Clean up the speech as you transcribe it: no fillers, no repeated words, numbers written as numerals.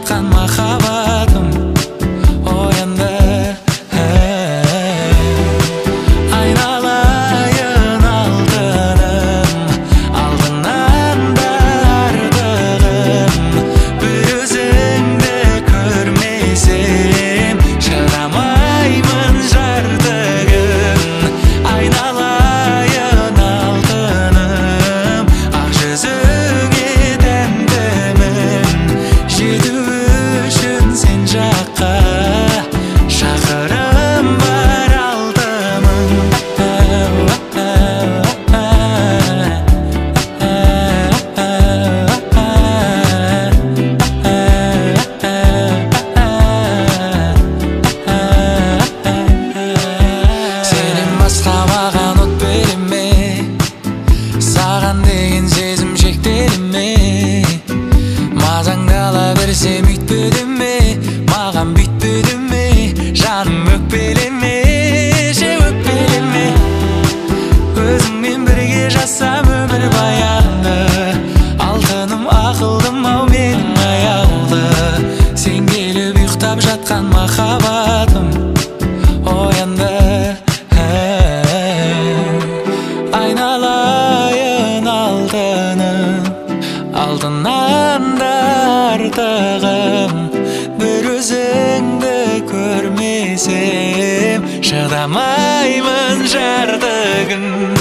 жатқан махаббатым оянды. Айналайын алтыным, алдынан да артығым. Бір өзіңді көрмесем шыдамаймын жарты күн. Айналайын алтыным, ақ жүзіңе тәнтімін. Жету үшін сен жаққа шақырым бар алтыным. Сенен басқа маған от береме, саған деген сезім шектелеме. Мазаңды ала берсем үйтпеді ме, маған бүйтпеді ме, жаным өкпелеме, же өкпелеме. Өзіңмен бірге жасам өмір баянды, алтыным ақылдым ау менің аяулы. Сен келіп ұйықтап жатқан махаббатым оянды. Айналайын алтыным, алтыннан да артығым. Бір өзіңді көрмесем шыдамаймын жарты күн.